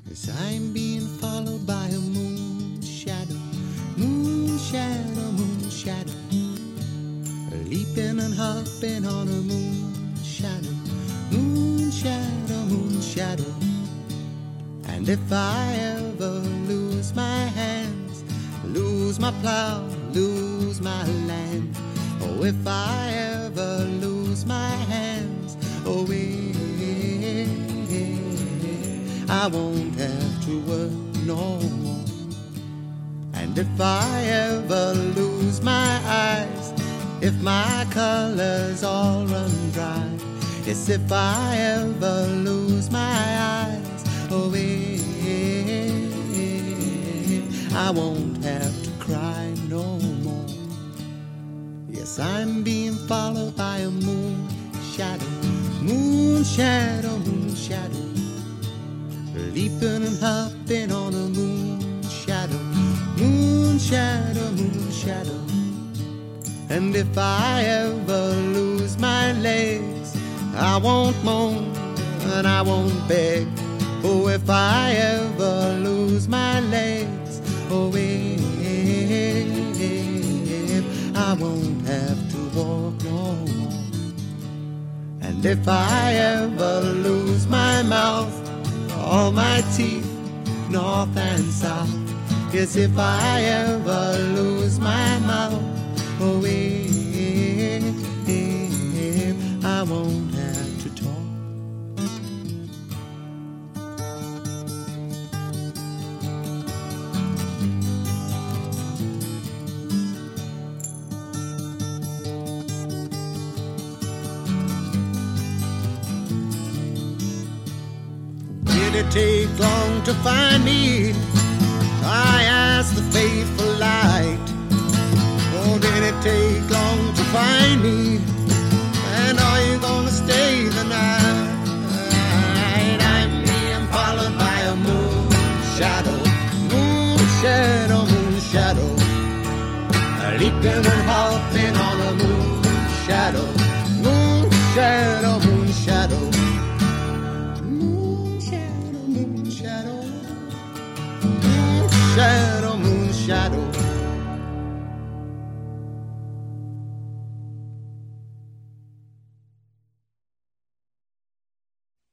As I'm being followed by a moon shadow, moon shadow, moon shadow, leaping and hopping on a moon shadow, moon shadow, moon shadow. And if I ever lose my hands, lose my plow, lose my land, oh, if I ever lose my hands, oh, I won't have to work no more. And if I ever lose my eyes, if my colors all run dry, yes, if I ever lose my eyes, oh, I won't have to cry no more. Yes, I'm being followed by a moon shadow, moon shadow, moon shadow, leaping and hopping on a moon shadow, moon shadow, moon shadow. And if I ever lose my legs, I won't moan and I won't beg. Oh, if I ever lose my legs, oh, I won't have to walk no more. And if I ever lose my mouth, all my teeth, north and south, yes, if I ever lose my mouth, oh, I won't have to talk. Did it take long to find me? I asked the faithful light. Oh, did it take long to find me? And are you gonna stay the night? I'm being followed by a moon shadow, moon shadow, moon shadow, leaping and hopping on a moon shadow, moon shadow, moon shadow, moon shadow, moon shadow.